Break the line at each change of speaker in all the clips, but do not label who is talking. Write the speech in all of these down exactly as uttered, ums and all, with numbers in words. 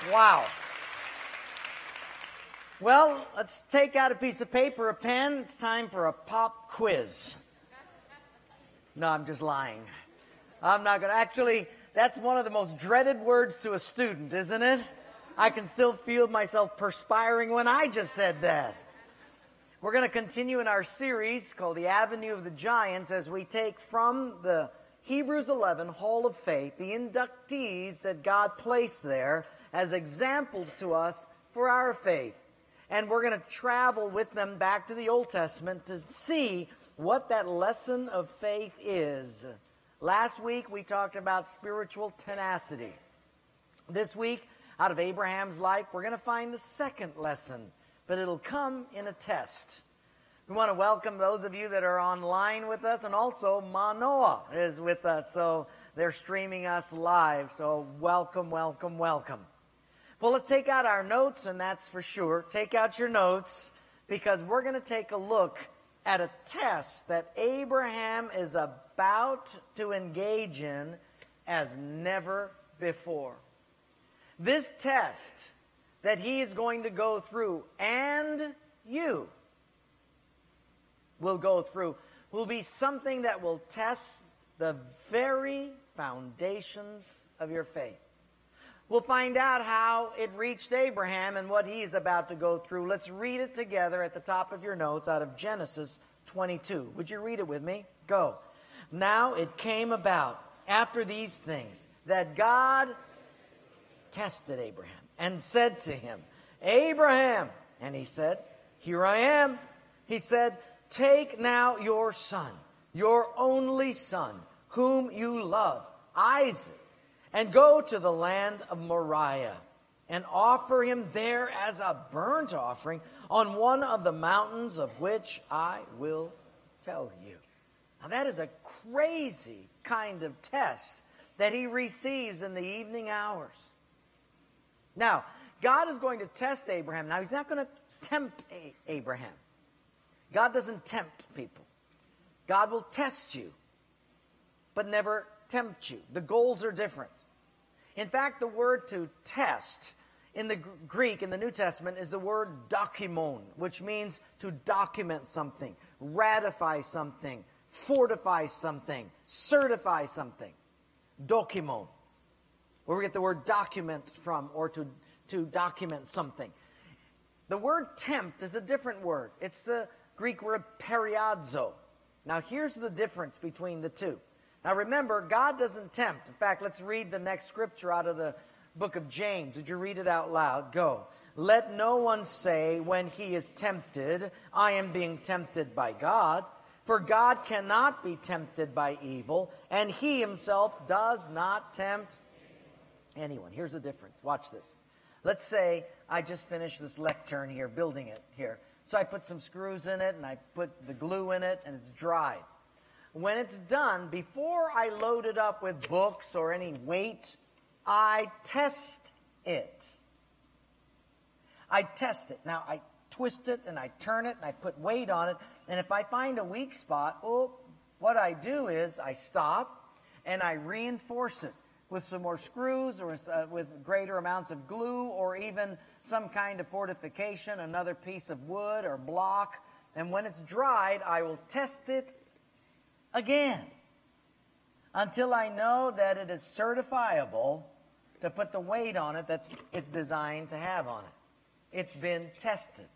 Wow. Well, let's take out a piece of paper, a pen. It's time for a pop quiz. No, I'm just lying. I'm not going to. Actually, that's one of the most dreaded words to a student, isn't it? I can still feel myself perspiring when I just said that. We're going to continue in our series called The Avenue of the Giants as we take from the Hebrews eleven Hall of Faith the inductees that God placed there as examples to us for our faith. And we're going to travel with them back to the Old Testament to see what that lesson of faith is. Last week we talked about spiritual tenacity. This week, out of Abraham's life, we're going to find the second lesson, but it'll come in a test. We want to welcome those of you that are online with us, and also Manoa is with us, so they're streaming us live. So welcome, welcome, welcome. Well, let's take out our notes, and that's for sure. Take out your notes, because we're going to take a look at a test that Abraham is about to engage in as never before. This test that he is going to go through, and you will go through, will be something that will test the very foundations of your faith. We'll find out how it reached Abraham and what he's about to go through. Let's read it together at the top of your notes out of Genesis twenty-two. Would you read it with me? Go. Now it came about after these things that God tested Abraham and said to him, Abraham. And he said, Here I am. He said, Take now your son, your only son, whom you love, Isaac, and go to the land of Moriah, and offer him there as a burnt offering on one of the mountains of which I will tell you. Now that is a crazy kind of test that he receives in the evening hours. Now, God is going to test Abraham. Now, he's not going to tempt a- Abraham. God doesn't tempt people. God will test you, but never tempt you. The goals are different. In fact, the word to test in the Greek, in the New Testament, is the word dokimon, which means to document something, ratify something, fortify something, certify something. Dokimon, where we get the word document from, or to, to document something. The word tempt is a different word. It's the Greek word periadzo. Now, here's the difference between the two. Now, remember, God doesn't tempt. In fact, let's read the next scripture out of the book of James. Would you read it out loud? Go. Let no one say when he is tempted, I am being tempted by God. For God cannot be tempted by evil, and he himself does not tempt anyone. Here's the difference. Watch this. Let's say I just finished this lectern here, building it here. So I put some screws in it, and I put the glue in it, and it's dry. When it's done, before I load it up with books or any weight, I test it. I test it. Now, I twist it, and I turn it, and I put weight on it, and if I find a weak spot, oh, what I do is I stop, and I reinforce it with some more screws or uh, with greater amounts of glue or even some kind of fortification, another piece of wood or block. And when it's dried, I will test it again until I know that it is certifiable to put the weight on it that it's designed to have on it. It's been tested.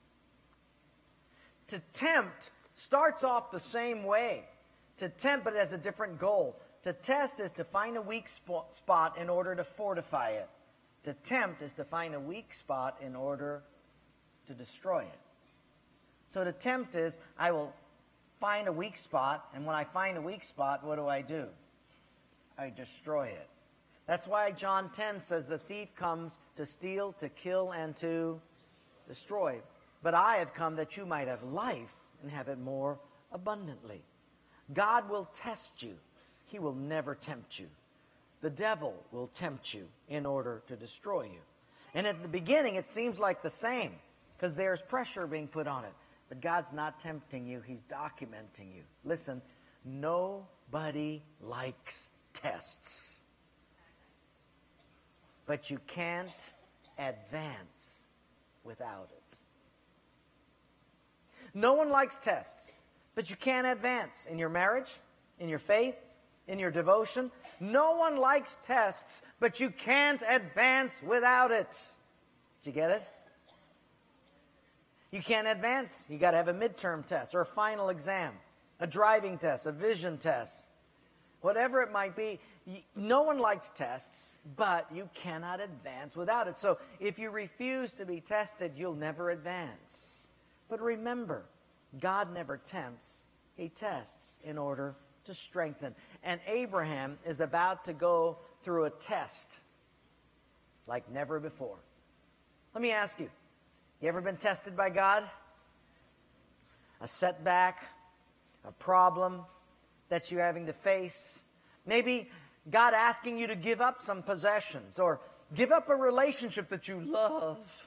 To tempt starts off the same way. To tempt, but it has a different goal. To test is to find a weak spot in order to fortify it. To tempt is to find a weak spot in order to destroy it. So to tempt is, I will find a weak spot, and when I find a weak spot, what do I do? I destroy it. That's why John ten says the thief comes to steal, to kill, and to destroy. But I have come that you might have life and have it more abundantly. God will test you. He will never tempt you. The devil will tempt you in order to destroy you. And at the beginning, it seems like the same, because there's pressure being put on it. But God's not tempting you. He's documenting you. Listen, nobody likes tests. But you can't advance without it. No one likes tests, but you can't advance in your marriage, in your faith, in your devotion. No one likes tests, but you can't advance without it. Did you get it? You can't advance. You got to have a midterm test or a final exam, a driving test, a vision test, whatever it might be. No one likes tests, but you cannot advance without it. So if you refuse to be tested, you'll never advance. But remember, God never tempts. He tests in order to strengthen. And Abraham is about to go through a test like never before. Let me ask you, you ever been tested by God? A setback, a problem that you're having to face? Maybe God asking you to give up some possessions or give up a relationship that you love.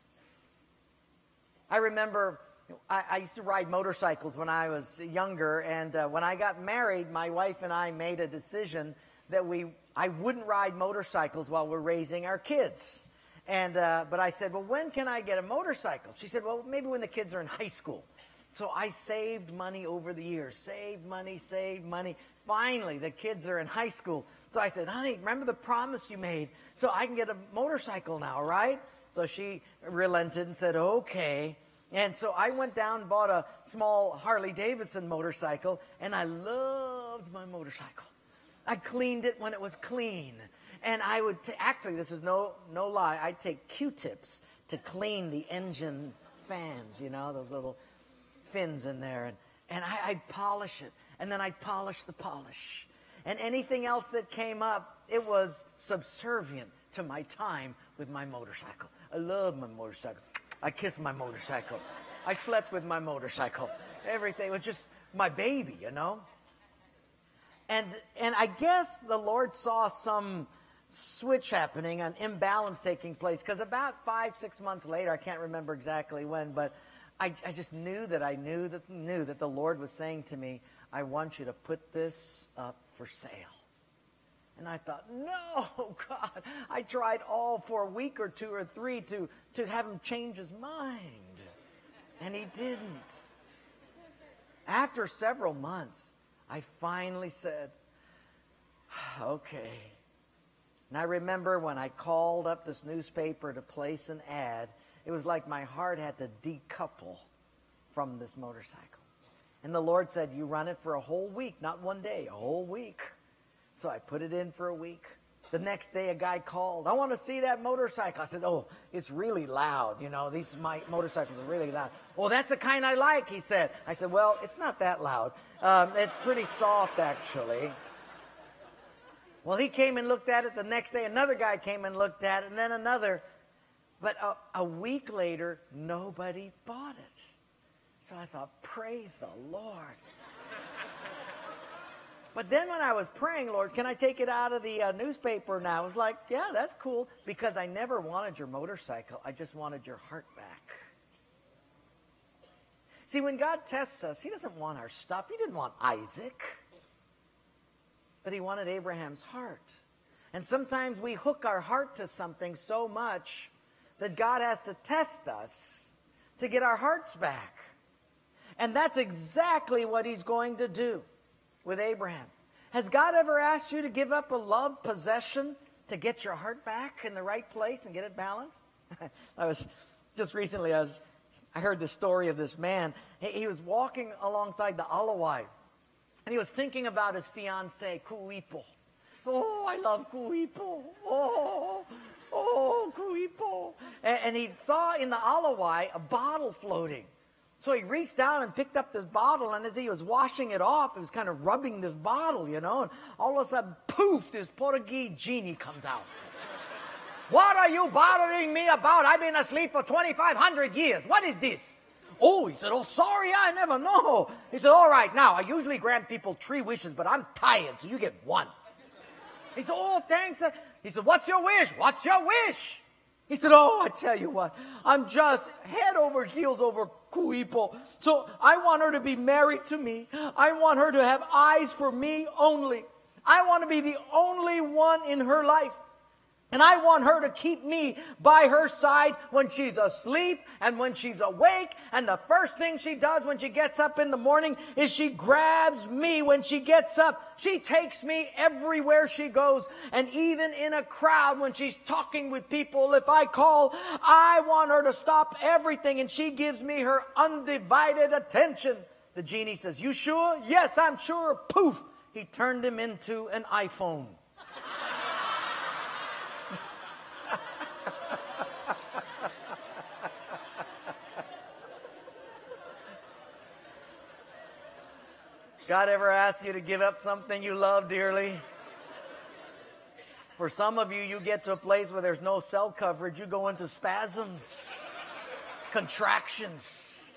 I remember I, I used to ride motorcycles when I was younger, and uh, when I got married, my wife and I made a decision that we I wouldn't ride motorcycles while we're raising our kids. And uh, but I said, well, when can I get a motorcycle? She said, well, maybe when the kids are in high school. So I saved money over the years, saved money, saved money. Finally, the kids are in high school. So I said, honey, remember the promise you made? So I can get a motorcycle now, right? So she relented and said, okay. And so I went down and bought a small Harley-Davidson motorcycle, and I loved my motorcycle. I cleaned it when it was clean. And I would, t- actually, this is no no lie, I'd take Q-tips to clean the engine fans, you know, those little fins in there. And, and I, I'd polish it, and then I'd polish the polish. And anything else that came up, it was subservient to my time with my motorcycle. I love my motorcycle. I kissed my motorcycle. I slept with my motorcycle. Everything was just my baby, you know. And and I guess the Lord saw some switch happening, an imbalance taking place, because about five, six months later, I can't remember exactly when, but I, I just knew that I knew that knew that the Lord was saying to me, I want you to put this up for sale. And I thought, no, God. I tried all for a week or two or three to, to have him change his mind. And he didn't. After several months, I finally said, okay. And I remember when I called up this newspaper to place an ad, it was like my heart had to decouple from this motorcycle. And the Lord said, you run it for a whole week, not one day, a whole week. So I put it in for a week. The next day, a guy called. I want to see that motorcycle. I said, oh, it's really loud. You know, these my motorcycles are really loud. Oh, that's the kind I like, he said. I said, well, it's not that loud. Um, it's pretty soft, actually. Well, he came and looked at it. The next day, another guy came and looked at it, and then another. But a, a week later, nobody bought it. So I thought, praise the Lord. But then when I was praying, Lord, can I take it out of the uh, newspaper now? I was like, yeah, that's cool, because I never wanted your motorcycle. I just wanted your heart back. See, when God tests us, he doesn't want our stuff. He didn't want Isaac. But he wanted Abraham's heart. And sometimes we hook our heart to something so much that God has to test us to get our hearts back. And that's exactly what he's going to do with Abraham. Has God ever asked you to give up a loved possession to get your heart back in the right place and get it balanced? I was just recently, I, was, I heard the story of this man. He, he was walking alongside the Alawai, and he was thinking about his fiancée, Kuipo. Oh, I love Kuipo. Oh, oh, Kuipo. And, and he saw in the Alawai a bottle floating. So he reached down and picked up this bottle, and as he was washing it off, he was kind of rubbing this bottle, you know, and all of a sudden, poof, this Portuguese genie comes out. What are you bothering me about? I've been asleep for twenty-five hundred years. What is this? Oh, he said, oh, sorry, I never know. He said, all right, now, I usually grant people three wishes, but I'm tired, so you get one. He said, oh, thanks. He said, what's your wish? What's your wish? He said, oh, I tell you what, I'm just head over heels over Kuipo. So I want her to be married to me. I want her to have eyes for me only. I want to be the only one in her life. And I want her to keep me by her side when she's asleep and when she's awake. And the first thing she does when she gets up in the morning is she grabs me when she gets up. She takes me everywhere she goes. And even in a crowd when she's talking with people, if I call, I want her to stop everything. And she gives me her undivided attention. The genie says, "You sure?" "Yes, I'm sure." Poof! He turned him into an iPhone. God ever ask you to give up something you love dearly? For some of you, you get to a place where there's no cell coverage. You go into spasms, contractions.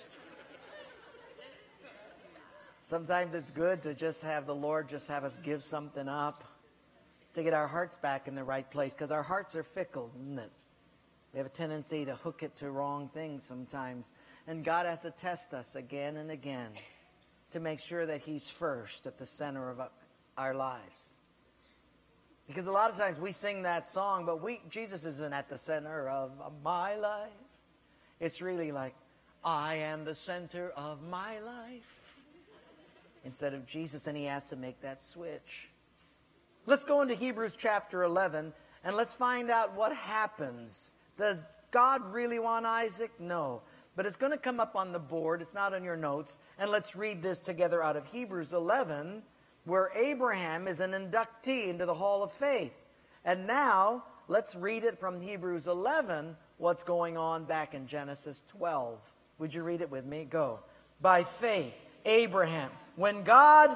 Sometimes it's good to just have the Lord just have us give something up to get our hearts back in the right place, because our hearts are fickle, isn't it? We have a tendency to hook it to wrong things sometimes. And God has to test us again and again to make sure that He's first at the center of our lives. Because a lot of times we sing that song, but we Jesus isn't at the center of my life. It's really like, I am the center of my life, instead of Jesus, and He has to make that switch. Let's go into Hebrews chapter eleven, and let's find out what happens. Does God really want Isaac? No. But it's going to come up on the board. It's not on your notes. And let's read this together out of Hebrews eleven, where Abraham is an inductee into the Hall of Faith. And now, let's read it from Hebrews eleven, what's going on back in Genesis twelve. Would you read it with me? Go. By faith, Abraham, when God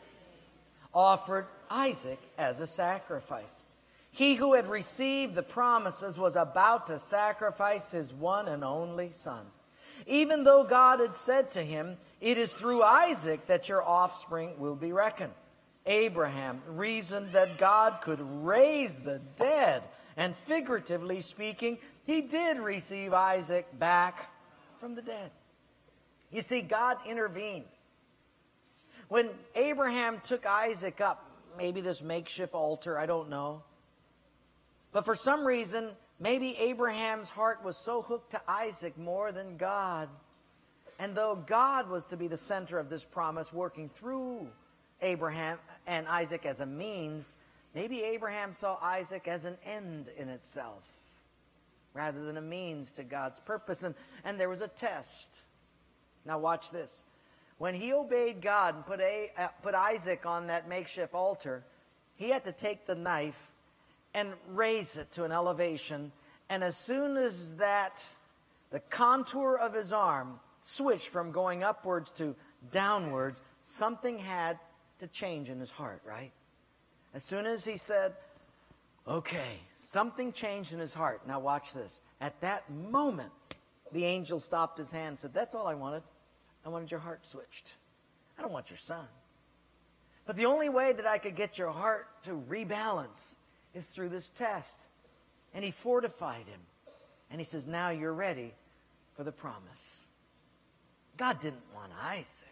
offered Isaac as a sacrifice, he who had received the promises was about to sacrifice his one and only son. Even though God had said to him, "It is through Isaac that your offspring will be reckoned." Abraham reasoned that God could raise the dead. And figuratively speaking, he did receive Isaac back from the dead. You see, God intervened. When Abraham took Isaac up, maybe this makeshift altar, I don't know. But for some reason, maybe Abraham's heart was so hooked to Isaac more than God. And though God was to be the center of this promise, working through Abraham and Isaac as a means, maybe Abraham saw Isaac as an end in itself, rather than a means to God's purpose. And, and there was a test. Now watch this. When he obeyed God and put, a, uh, put Isaac on that makeshift altar, he had to take the knife and raise it to an elevation. And as soon as that, the contour of his arm switched from going upwards to downwards, something had to change in his heart, right? As soon as he said, okay, something changed in his heart. Now watch this. At that moment, the angel stopped his hand and said, "That's all I wanted. I wanted your heart switched. I don't want your son. But the only way that I could get your heart to rebalance is through this test." And he fortified him. And he says, now you're ready for the promise. God didn't want Isaac.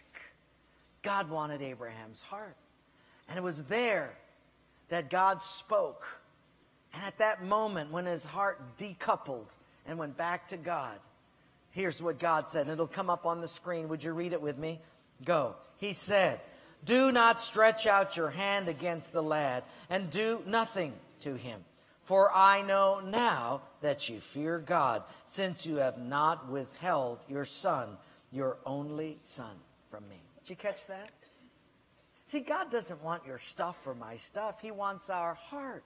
God wanted Abraham's heart. And it was there that God spoke. And at that moment, when his heart decoupled and went back to God, here's what God said. And it'll come up on the screen. Would you read it with me? Go. He said, "Do not stretch out your hand against the lad, and do nothing to him. For I know now that you fear God, since you have not withheld your son, your only son, from me." Did you catch that? See, God doesn't want your stuff or my stuff. He wants our heart.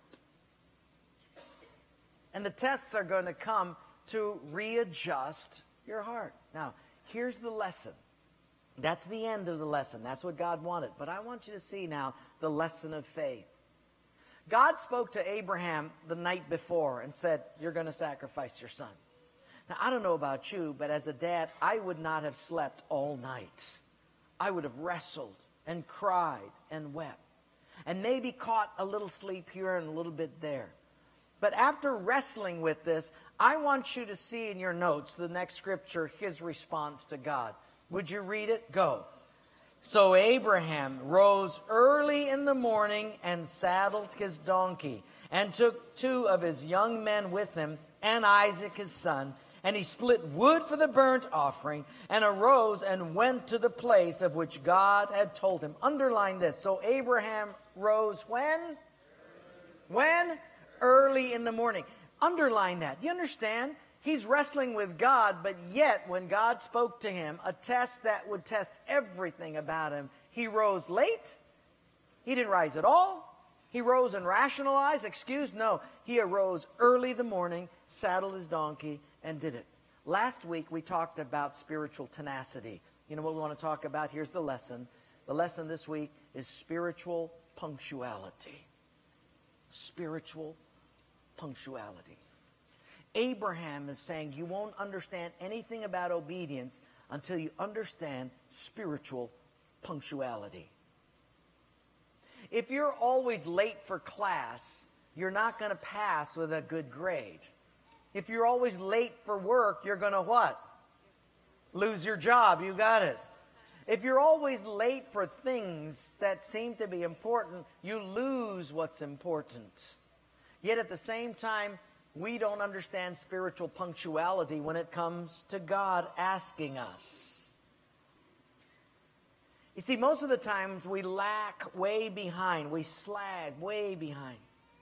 And the tests are going to come to readjust your heart. Now, here's the lesson. That's the end of the lesson. That's what God wanted. But I want you to see now the lesson of faith. God spoke to Abraham the night before and said, "You're going to sacrifice your son." Now, I don't know about you, but as a dad, I would not have slept all night. I would have wrestled and cried and wept, and maybe caught a little sleep here and a little bit there. But after wrestling with this, I want you to see in your notes the next scripture, his response to God. Would you read it? Go. "So Abraham rose early in the morning and saddled his donkey and took two of his young men with him, and Isaac his son, and he split wood for the burnt offering, and arose and went to the place of which God had told him. Underline this. So Abraham rose when? When? Early in the morning. Underline that. You understand? He's wrestling with God, but yet when God spoke to him, a test that would test everything about him, he rose late. He didn't rise at all. He rose and rationalized, excuse, no. He arose early in the morning, saddled his donkey, and did it. Last week we talked about spiritual tenacity. You know what we want to talk about? Here's the lesson. The lesson this week is spiritual punctuality. Spiritual punctuality. Abraham is saying you won't understand anything about obedience until you understand spiritual punctuality. If you're always late for class, you're not going to pass with a good grade. If you're always late for work, you're going to what? Lose your job. You got it. If you're always late for things that seem to be important, you lose what's important. Yet at the same time, we don't understand spiritual punctuality when it comes to God asking us. You see, most of the times we lack way behind. We slag way behind.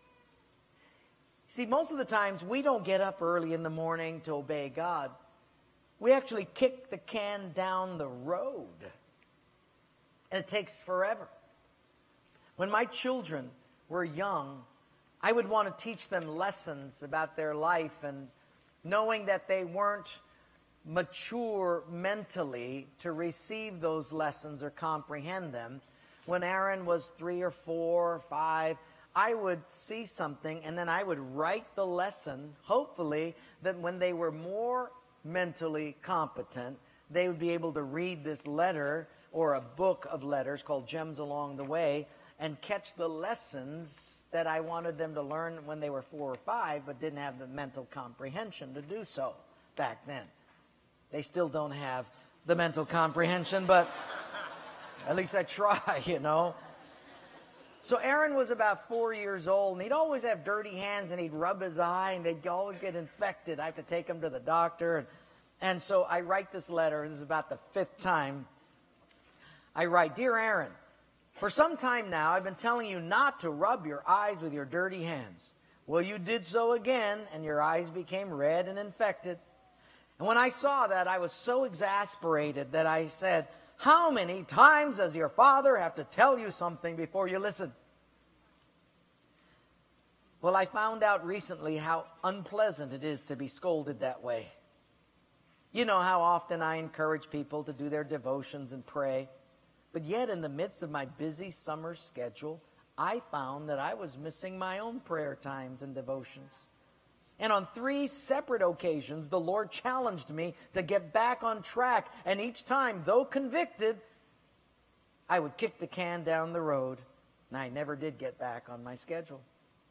See, most of the times we don't get up early in the morning to obey God. We actually kick the can down the road. And it takes forever. When my children were young, I would want to teach them lessons about their life, and knowing that they weren't mature mentally to receive those lessons or comprehend them. When Aaron was three or four or five, I would see something and then I would write the lesson, hopefully that when they were more mentally competent, they would be able to read this letter or a book of letters called Gems Along the Way and catch the lessons that I wanted them to learn when they were four or five, but didn't have the mental comprehension to do so back then. They still don't have the mental comprehension, but at least I try, you know. So Aaron was about four years old, and he'd always have dirty hands, and he'd rub his eye, and they'd always get infected. I have to take him to the doctor. And, and so I write this letter. This is about the fifth time. I write, Dear Aaron, for some time now, I've been telling you not to rub your eyes with your dirty hands. Well, you did so again, and your eyes became red and infected. And when I saw that, I was so exasperated that I said, how many times does your father have to tell you something before you listen? Well, I found out recently how unpleasant it is to be scolded that way. You know how often I encourage people to do their devotions and pray. But yet in the midst of my busy summer schedule, I found that I was missing my own prayer times and devotions. And on three separate occasions, the Lord challenged me to get back on track. And each time, though convicted, I would kick the can down the road. And I never did get back on my schedule.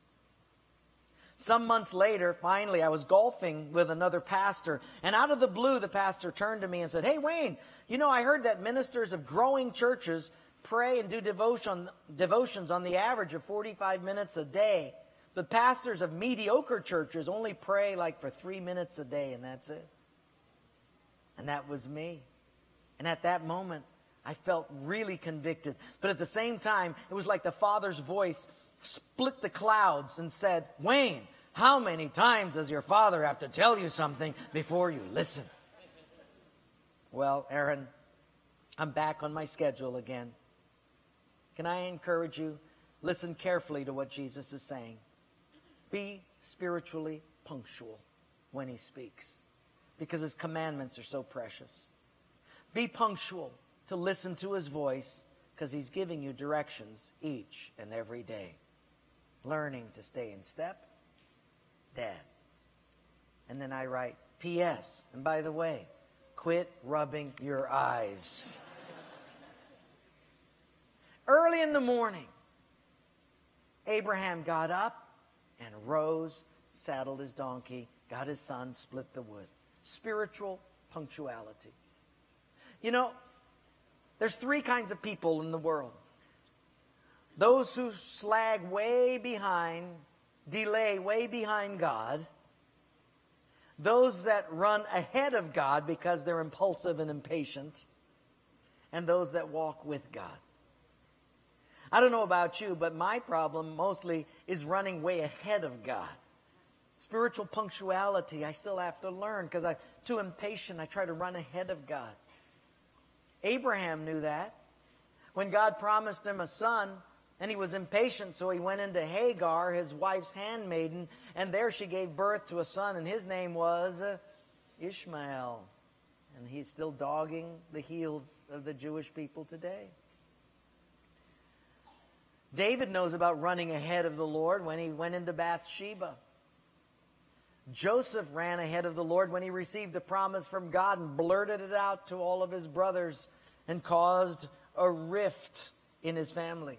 Some months later, finally, I was golfing with another pastor. And out of the blue, the pastor turned to me and said, Hey, Wayne, you know, I heard that ministers of growing churches pray and do devotion, devotions on the average of forty-five minutes a day. The pastors of mediocre churches only pray like for three minutes a day, and that's it. And that was me. And at that moment, I felt really convicted. But at the same time, it was like the Father's voice split the clouds and said, Wayne, how many times does your father have to tell you something before you listen? Well, Aaron, I'm back on my schedule again. Can I encourage you? Listen carefully to what Jesus is saying. Be spiritually punctual when he speaks, because his commandments are so precious. Be punctual to listen to his voice, because he's giving you directions each and every day. Learning to stay in step, Dad. And then I write, P S And by the way, quit rubbing your eyes. Early in the morning, Abraham got up and rose, saddled his donkey, got his son, split the wood. Spiritual punctuality. You know, there's three kinds of people in the world. Those who slag way behind, delay way behind God, those that run ahead of God because they're impulsive and impatient, and those that walk with God. I don't know about you, but my problem mostly is running way ahead of God. Spiritual punctuality, I still have to learn because I'm too impatient. I try to run ahead of God. Abraham knew that. When God promised him a son, and he was impatient, so he went into Hagar, his wife's handmaiden, and there she gave birth to a son, and his name was uh, Ishmael. And he's still dogging the heels of the Jewish people today. David knows about running ahead of the Lord when he went into Bathsheba. Joseph ran ahead of the Lord when he received a promise from God and blurted it out to all of his brothers and caused a rift in his family.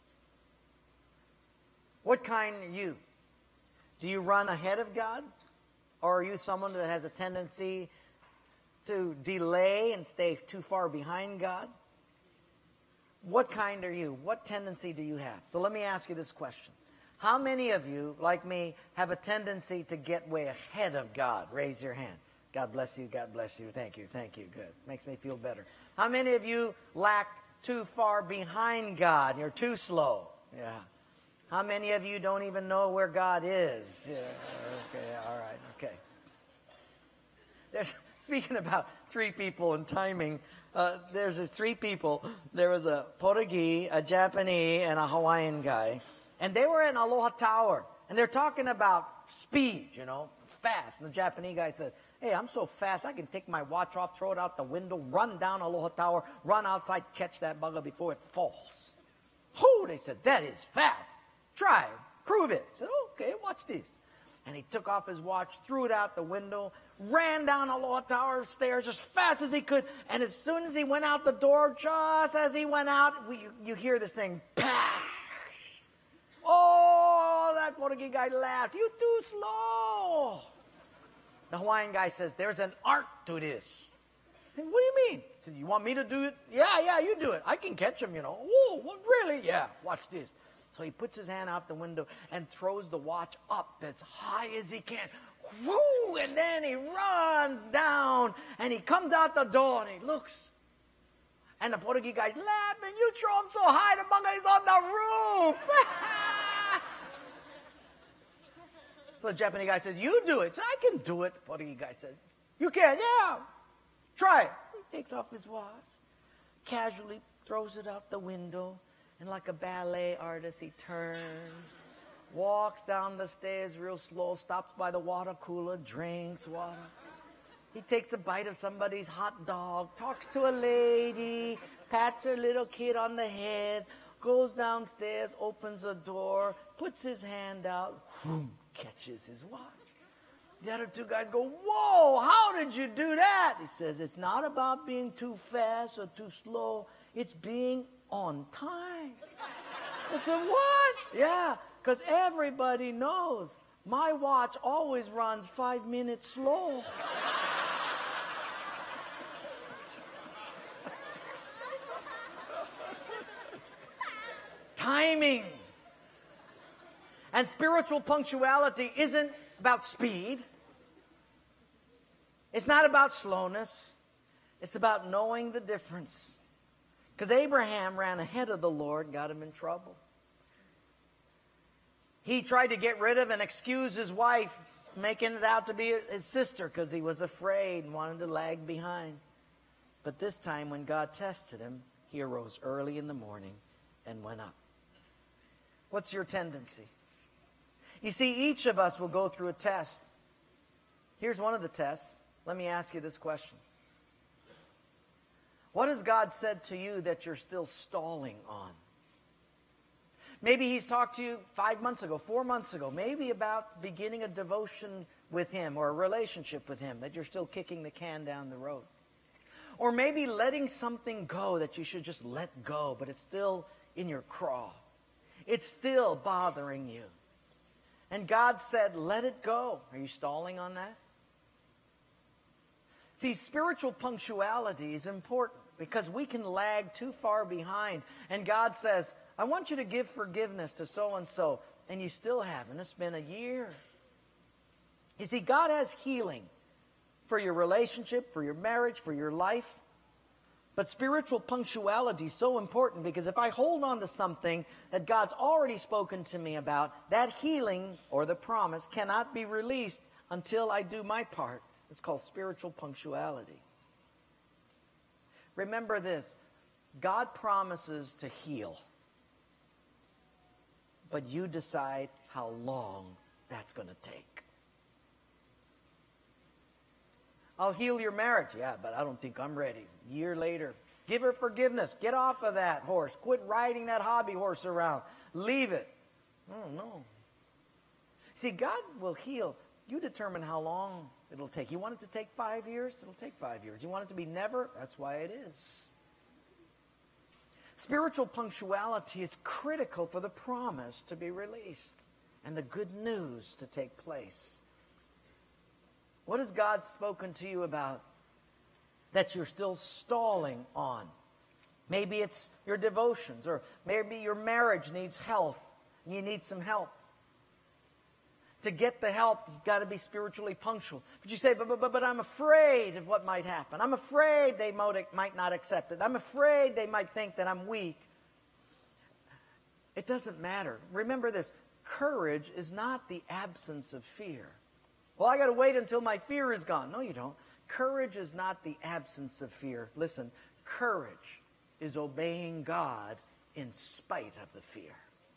What kind are you? Do you run ahead of God? Or are you someone that has a tendency to delay and stay too far behind God? What kind are you? What tendency do you have? So let me ask you this question. How many of you, like me, have a tendency to get way ahead of God? Raise your hand. God bless you, God bless you. Thank you, thank you. Good. Makes me feel better. How many of you lack too far behind God? You're too slow. Yeah. How many of you don't even know where God is? Yeah. Okay, all right, okay. There's, speaking about three people and timing, uh, there's these three people. There was a Portuguese, a Japanese, and a Hawaiian guy. And they were in Aloha Tower. And they're talking about speed, you know, fast. And the Japanese guy said, hey, I'm so fast, I can take my watch off, throw it out the window, run down Aloha Tower, run outside, catch that bugger before it falls. Oh, they said, that is fast. Try it. Prove it. I said, okay, watch this. And he took off his watch, threw it out the window, ran down Aloha Tower stairs as fast as he could. And as soon as he went out the door, just as he went out, we, you, you hear this thing, pah! Oh, that Portuguese guy laughed. You too slow. The Hawaiian guy says, there's an art to this. What do you mean? He said, you want me to do it? Yeah, yeah, you do it. I can catch him, you know. Oh, what, really? Yeah, watch this. So he puts his hand out the window and throws the watch up as high as he can. Woo! And then he runs down and he comes out the door and he looks. And the Portuguese guy's laughing. You throw him so high, the bugger is on the roof. So the Japanese guy says, you do it. So I can do it. The Portuguese guy says, you can? Yeah. Try it. He takes off his watch, casually throws it out the window, and like a ballet artist, he turns, walks down the stairs real slow, stops by the water cooler, drinks water. He takes a bite of somebody's hot dog, talks to a lady, pats a little kid on the head, goes downstairs, opens a door, puts his hand out, whoom, catches his watch. The other two guys go, whoa, how did you do that? He says, it's not about being too fast or too slow. It's being on time. I said, what? Yeah, because everybody knows my watch always runs five minutes slow. Timing. And spiritual punctuality isn't about speed. It's not about slowness. It's about knowing the difference. Because Abraham ran ahead of the Lord, got him in trouble. He tried to get rid of and excuse his wife, making it out to be his sister because he was afraid and wanted to lag behind. But this time when God tested him, he arose early in the morning and went up. What's your tendency? You see, each of us will go through a test. Here's one of the tests. Let me ask you this question. What has God said to you that you're still stalling on? Maybe He's talked to you five months ago, four months ago, maybe about beginning a devotion with Him or a relationship with Him that you're still kicking the can down the road. Or maybe letting something go that you should just let go, but it's still in your craw. It's still bothering you. And God said, let it go. Are you stalling on that? See, spiritual punctuality is important because we can lag too far behind. And God says, I want you to give forgiveness to so-and-so, and you still haven't. It's been a year. You see, God has healing for your relationship, for your marriage, for your life. But spiritual punctuality is so important, because if I hold on to something that God's already spoken to me about, that healing or the promise cannot be released until I do my part. It's called spiritual punctuality. Remember this, God promises to heal, but you decide how long that's going to take. I'll heal your marriage. Yeah, but I don't think I'm ready. A year later, give her forgiveness. Get off of that horse. Quit riding that hobby horse around. Leave it. Oh, no. See, God will heal. You determine how long it'll take. You want it to take five years? It'll take five years. You want it to be never? That's why it is. Spiritual punctuality is critical for the promise to be released and the good news to take place. What has God spoken to you about that you're still stalling on? Maybe it's your devotions, or maybe your marriage needs health and you need some help. To get the help, you've got to be spiritually punctual. But you say, but, but, but I'm afraid of what might happen. I'm afraid they might not accept it. I'm afraid they might think that I'm weak. It doesn't matter. Remember this, courage is not the absence of fear. Well, I got to wait until my fear is gone. No, you don't. Courage is not the absence of fear. Listen, courage is obeying God in spite of the fear.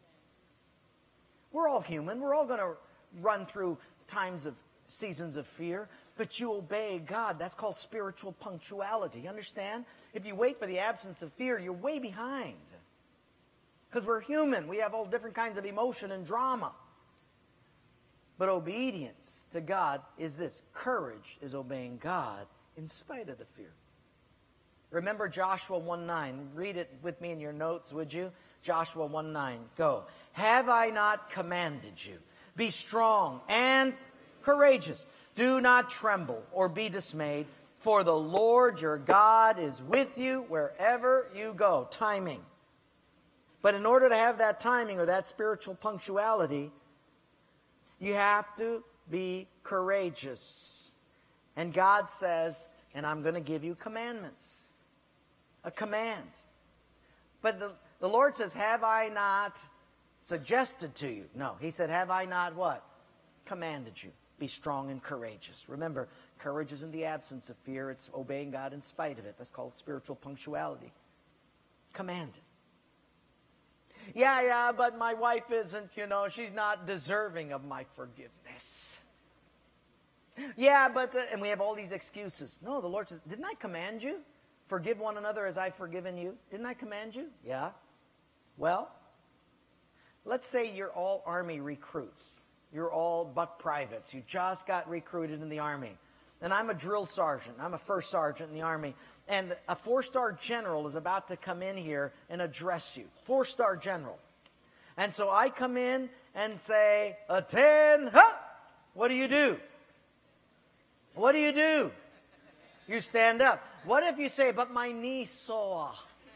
We're all human. We're all going to run through times of seasons of fear, but you obey God. That's called spiritual punctuality. Understand? If you wait for the absence of fear, you're way behind. Because we're human. We have all different kinds of emotion and drama. But obedience to God is this. Courage is obeying God in spite of the fear. Remember Joshua one nine. Read it with me in your notes, would you? Joshua one nine. Go. Have I not commanded you? Be strong and courageous. Do not tremble or be dismayed, for the Lord your God is with you wherever you go. Timing. But in order to have that timing or that spiritual punctuality, you have to be courageous. And God says, and I'm going to give you commandments. A command. But the, the Lord says, have I not suggested to you? No, He said, have I not what? Commanded you. Be strong and courageous. Remember, courage isn't the absence of fear. It's obeying God in spite of it. That's called spiritual punctuality. Commanded. Yeah, yeah, but my wife isn't, you know, she's not deserving of my forgiveness. Yeah, but, uh, and we have all these excuses. No, the Lord says, didn't I command you? Forgive one another as I've forgiven you. Didn't I command you? Yeah. Well, let's say you're all Army recruits. You're all buck privates. You just got recruited in the Army. And I'm a drill sergeant. I'm a first sergeant in the Army. And a four-star general is about to come in here and address you. Four-star general. And so I come in and say, attend, huh? What do you do? What do you do? You stand up. What if you say, but my knee sore?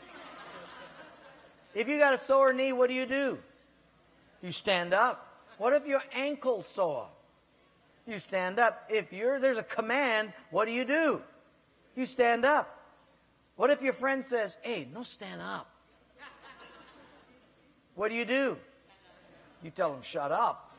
If you got a sore knee, what do you do? You stand up. What if your ankle sore? You stand up. If you're there's a command, what do you do? You stand up. What if your friend says, hey, no stand up? What do you do? You tell him, shut up.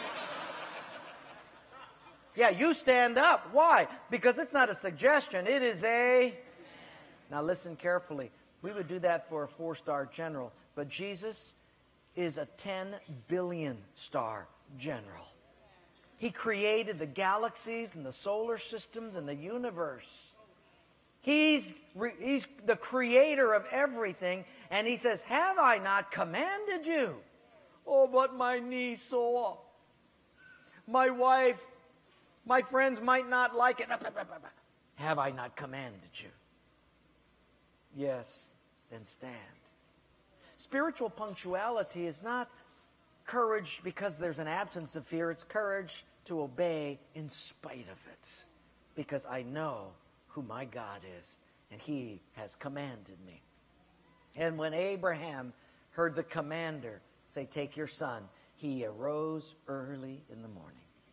Yeah, you stand up. Why? Because it's not a suggestion. It is a... Now listen carefully. We would do that for a four-star general. But Jesus is a ten billion star general. He created the galaxies and the solar systems and the universe. He's, he's the creator of everything. And He says, have I not commanded you? Oh, but my knee sore. My wife, my friends might not like it. Have I not commanded you? Yes, then stand. Spiritual punctuality is not courage because there's an absence of fear. It's courage to obey in spite of it. Because I know who my God is, and He has commanded me. And when Abraham heard the commander say, take your son, he arose early in the morning.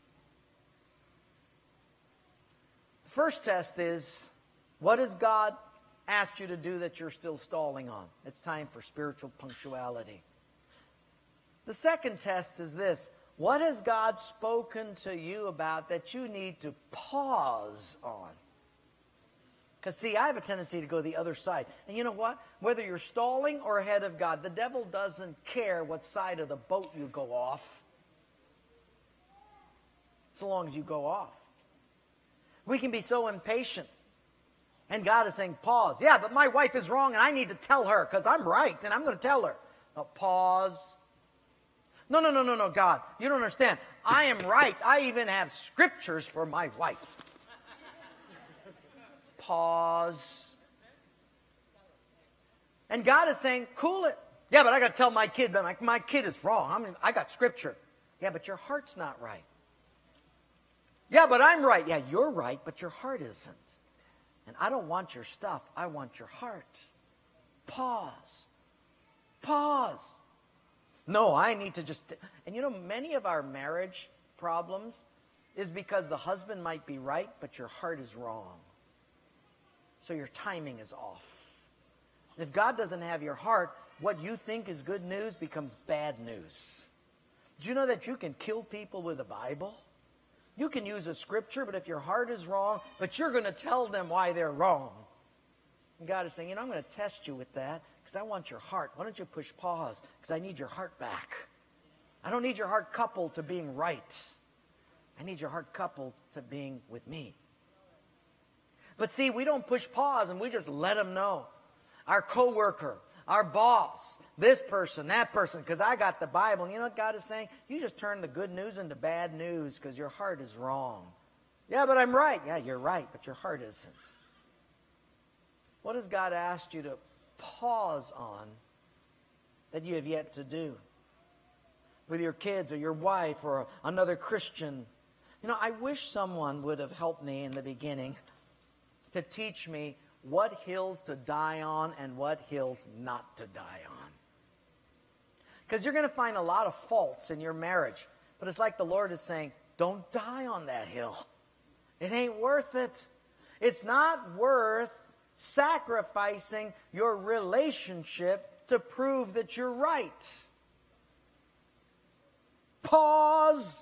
The first test is, what has God asked you to do that you're still stalling on? It's time for spiritual punctuality. The second test is this: what has God spoken to you about that you need to pause on? Because, see, I have a tendency to go the other side. And you know what? Whether you're stalling or ahead of God, the devil doesn't care what side of the boat you go off, so long as you go off. We can be so impatient. And God is saying, pause. Yeah, but my wife is wrong and I need to tell her because I'm right and I'm going to tell her. No, pause. No, no, no, no, no, God. You don't understand. I am right. I even have scriptures for my wife. Pause. And God is saying, cool it. Yeah, but I got to tell my kid that my, my kid is wrong. I mean, I got scripture. Yeah, but your heart's not right. Yeah, but I'm right. Yeah, you're right, but your heart isn't. And I don't want your stuff. I want your heart. Pause. Pause. No, I need to just... And you know, many of our marriage problems is because the husband might be right, but your heart is wrong. So your timing is off. If God doesn't have your heart, what you think is good news becomes bad news. Did you know that you can kill people with the Bible? You can use a scripture, but if your heart is wrong, but you're going to tell them why they're wrong. And God is saying, you know, I'm going to test you with that because I want your heart. Why don't you push pause? Because I need your heart back. I don't need your heart coupled to being right. I need your heart coupled to being with me. But see, we don't push pause and we just let them know. Our coworker, our boss, this person, that person, because I got the Bible. And you know what God is saying? You just turn the good news into bad news because your heart is wrong. Yeah, but I'm right. Yeah, you're right, but your heart isn't. What has God asked you to pause on that you have yet to do? With your kids or your wife or another Christian. You know, I wish someone would have helped me in the beginning to teach me what hills to die on and what hills not to die on. Because you're going to find a lot of faults in your marriage. But it's like the Lord is saying, don't die on that hill. It ain't worth it. It's not worth sacrificing your relationship to prove that you're right. Pause.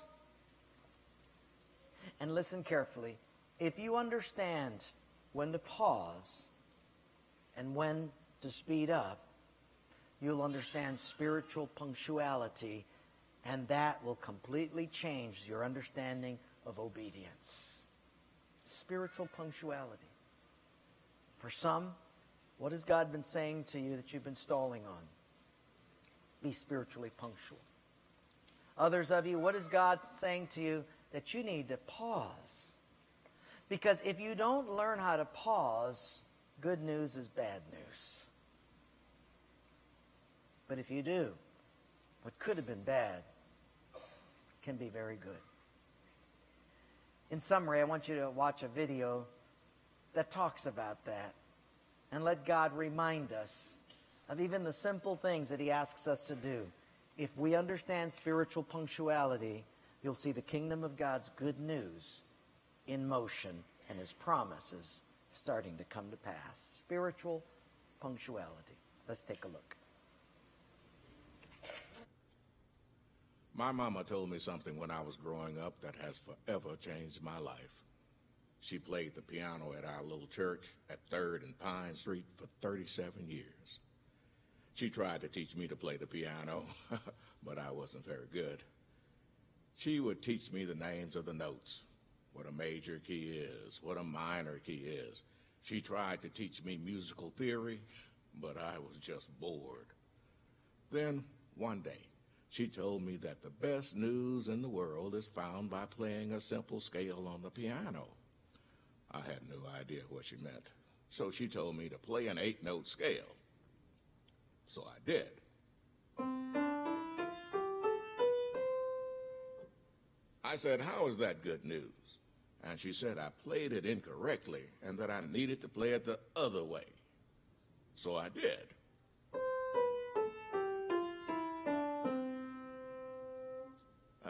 And listen carefully. If you understand when to pause and when to speed up, you'll understand spiritual punctuality, and that will completely change your understanding of obedience. Spiritual punctuality. For some, what has God been saying to you that you've been stalling on? Be spiritually punctual. Others of you, what is God saying to you that you need to pause? Because if you don't learn how to pause, good news is bad news. But if you do, what could have been bad can be very good. In summary, I want you to watch a video that talks about that. And let God remind us of even the simple things that He asks us to do. If we understand spiritual punctuality, you'll see the kingdom of God's good news in motion and His promises starting to come to pass. Spiritual punctuality. Let's take a look.
My mama told me something when I was growing up that has forever changed my life. She played the piano at our little church at third and Pine Street for thirty-seven years. She tried to teach me to play the piano, but I wasn't very good. She would teach me the names of the notes, what a major key is, what a minor key is. She tried to teach me musical theory, but I was just bored. Then, one day, she told me that the best news in the world is found by playing a simple scale on the piano. I had no idea what she meant, so she told me to play an eight-note scale. So I did. I said, "How is that good news?" And she said I played it incorrectly and that I needed to play it the other way. So I did.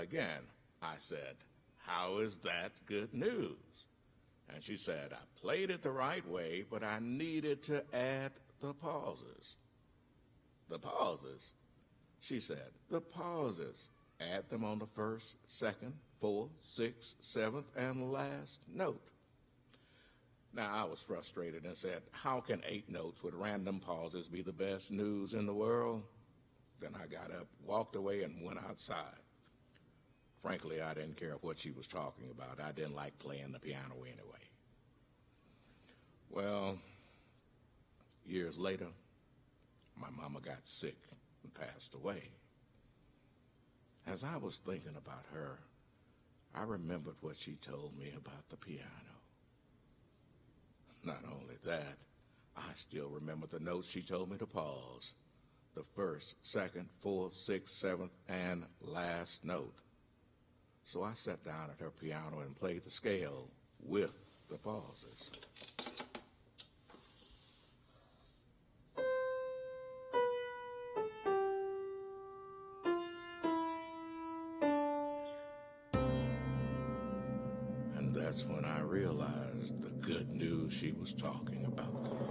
Again, I said, how is that good news? And she said, I played it the right way, but I needed to add the pauses. The pauses? She said, the pauses. Add them on the first, second, fourth, sixth, seventh, and last note. Now, I was frustrated and said, how can eight notes with random pauses be the best news in the world? Then I got up, walked away, and went outside. Frankly, I didn't care what she was talking about. I didn't like playing the piano anyway. Well, years later, my mama got sick and passed away. As I was thinking about her, I remembered what she told me about the piano. Not only that, I still remember the notes she told me to pause. The first, second, fourth, sixth, seventh, and last note. So I sat down at her piano and played the scale with the pauses. And that's when I realized the good news she was talking about.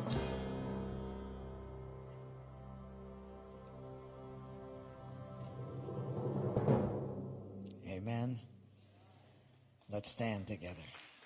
Amen. Let's stand together.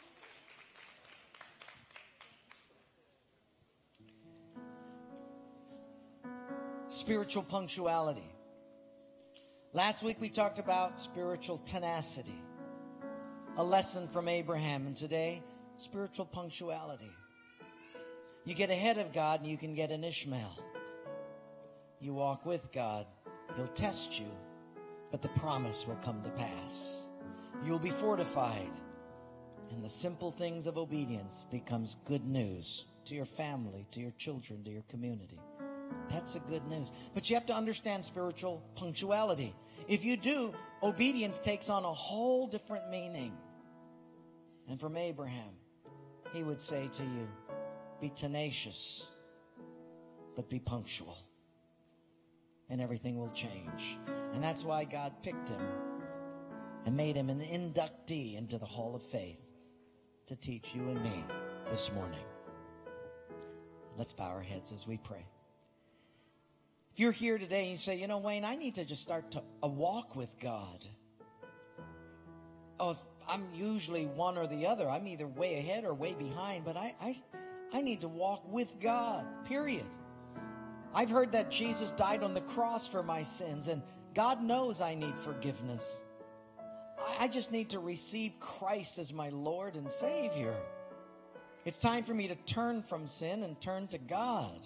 Spiritual punctuality. Last week we talked about spiritual tenacity, a lesson from Abraham, and today, spiritual punctuality. You get ahead of God and you can get an Ishmael. You walk with God, He'll test you, but the promise will come to pass. You'll be fortified, and the simple things of obedience becomes good news to your family, to your children, to your community. That's the good news. But you have to understand spiritual punctuality. If you do, obedience takes on a whole different meaning. And from Abraham, he would say to you, be tenacious, but be punctual. And everything will change. And that's why God picked him and made him an inductee into the Hall of Faith to teach you and me this morning. Let's bow our heads as we pray. If you're here today and you say, you know, Wayne, I need to just start to, a walk with God. Oh, I'm usually one or the other. I'm either way ahead or way behind, but I, I, I need to walk with God, period. I've heard that Jesus died on the cross for my sins, and God knows I need forgiveness. I just need to receive Christ as my Lord and Savior. It's time for me to turn from sin and turn to God.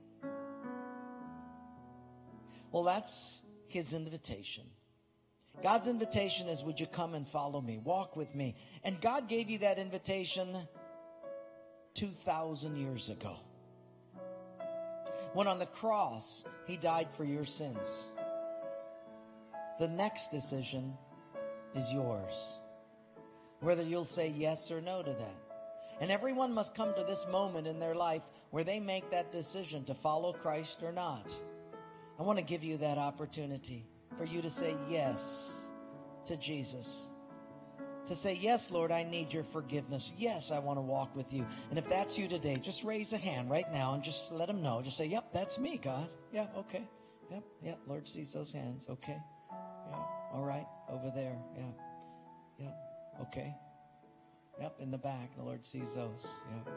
Well, that's His invitation. God's invitation is, would you come and follow me, walk with me? And God gave you that invitation two thousand years ago. When on the cross, He died for your sins. The next decision is yours, whether you'll say yes or no to that. And everyone must come to this moment in their life where they make that decision to follow Christ or not. I want to give you that opportunity for you to say yes to Jesus. To say, yes, Lord, I need your forgiveness. Yes, I want to walk with you. And if that's you today, just raise a hand right now and just let him know. Just say, yep, that's me, God. Yeah, okay. Yep, yep, Lord sees those hands. Okay. Yeah, all right, over there. Yeah, yep, okay. Yep, in the back, the Lord sees those. Yep.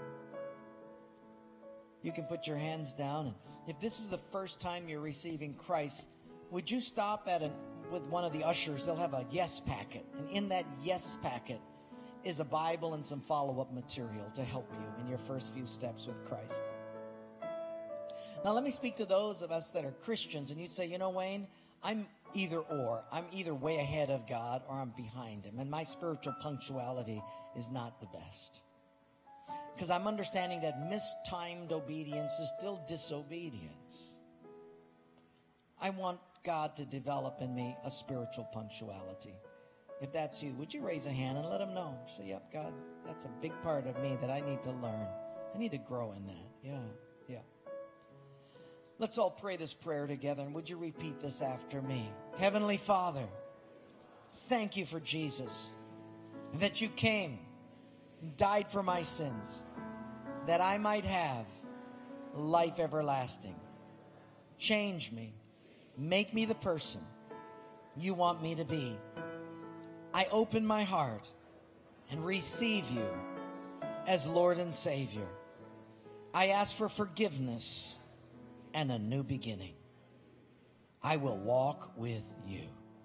You can put your hands down. And if this is the first time you're receiving Christ, would you stop at an with one of the ushers? They'll have a yes packet. And in that yes packet is a Bible and some follow-up material to help you in your first few steps with Christ. Now let me speak to those of us that are Christians. And you say, you know, Wayne, I'm either or. I'm either way ahead of God or I'm behind Him. And my spiritual punctuality is not the best. Because I'm understanding that mistimed obedience is still disobedience. I want God to develop in me a spiritual punctuality. If that's you, would you raise a hand and let Him know? Say, yep, God, that's a big part of me that I need to learn. I need to grow in that. Yeah, yeah. Let's all pray this prayer together. And would you repeat this after me? Heavenly Father, Thank you for Jesus, that you came and died for my sins, that I might have life everlasting. Change me. Make me the person you want me to be. I open my heart and receive you as Lord and Savior. I ask for forgiveness and a new beginning. I will walk with you.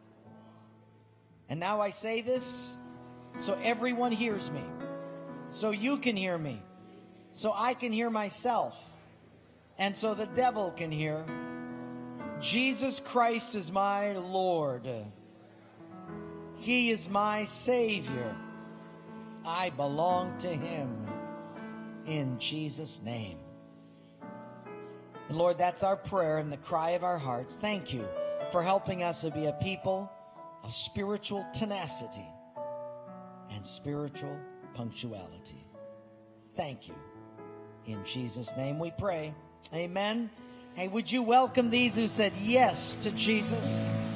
And now I say this so everyone hears me, so you can hear me, so I can hear myself, and so the devil can hear. Jesus Christ is my Lord. He is my Savior. I belong to Him. In Jesus' name. And Lord, that's our prayer and the cry of our hearts. Thank you for helping us to be a people of spiritual tenacity and spiritual punctuality. Thank you. In Jesus' name we pray. Amen. Hey, would you welcome these who said yes to Jesus?